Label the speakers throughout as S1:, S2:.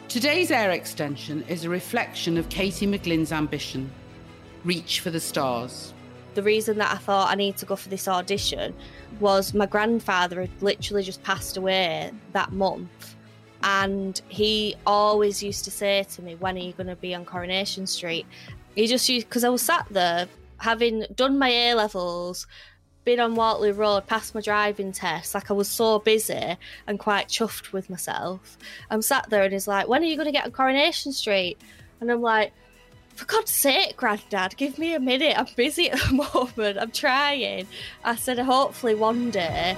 S1: Today's air extension is a reflection of Katie McGlynn's ambition. Reach for the stars.
S2: The reason that I thought I need to go for this audition was my grandfather had literally just passed away that month. And he always used to say to me, when are you going to be on Coronation Street? He just used, because I was sat there having done my A-levels, been on Waterloo Road, passed my driving test, like I was so busy and quite chuffed with myself. I'm sat there and he's like, when are you going to get on Coronation Street? And I'm like, for God's sake, Grandad, give me a minute. I'm busy at the moment. I'm trying. I said, hopefully one day.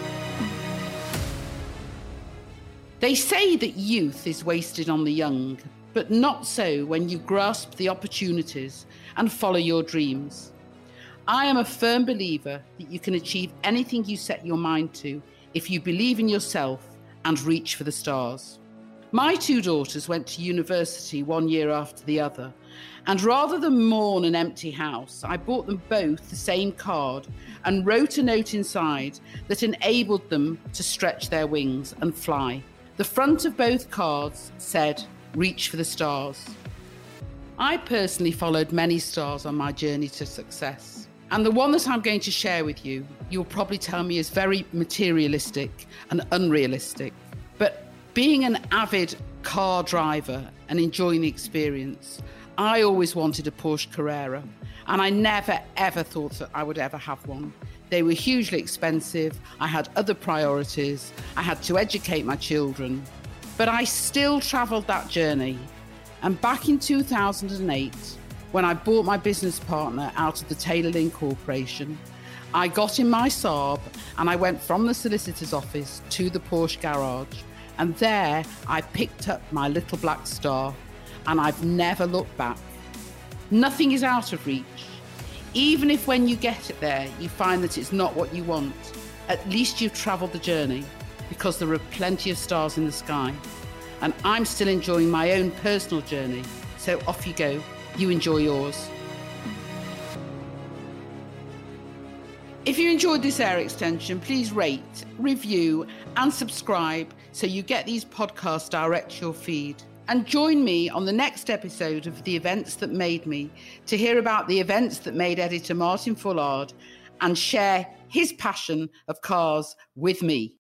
S1: They say that youth is wasted on the young, but not so when you grasp the opportunities and follow your dreams. I am a firm believer that you can achieve anything you set your mind to if you believe in yourself and reach for the stars. My two daughters went to university 1 year after the other, and rather than mourn an empty house, I bought them both the same card and wrote a note inside that enabled them to stretch their wings and fly. The front of both cards said, "Reach for the stars." I personally followed many stars on my journey to success. And the one that I'm going to share with you, you'll probably tell me is very materialistic and unrealistic. But being an avid car driver and enjoying the experience, I always wanted a Porsche Carrera. And I never, ever thought that I would ever have one. They were hugely expensive. I had other priorities. I had to educate my children. But I still travelled that journey. And back in 2008, when I bought my business partner out of the Taylor Lynn Corporation, I got in my Saab and I went from the solicitor's office to the Porsche garage. And there I picked up my little black star, and I've never looked back. Nothing is out of reach. Even if when you get it there, you find that it's not what you want, at least you've travelled the journey, because there are plenty of stars in the sky. And I'm still enjoying my own personal journey. So off you go. You enjoy yours. If you enjoyed this air extension, please rate, review and subscribe so you get these podcasts direct to your feed. And join me on the next episode of The Events That Made Me to hear about the events that made editor Martin Fullard and share his passion of cars with me.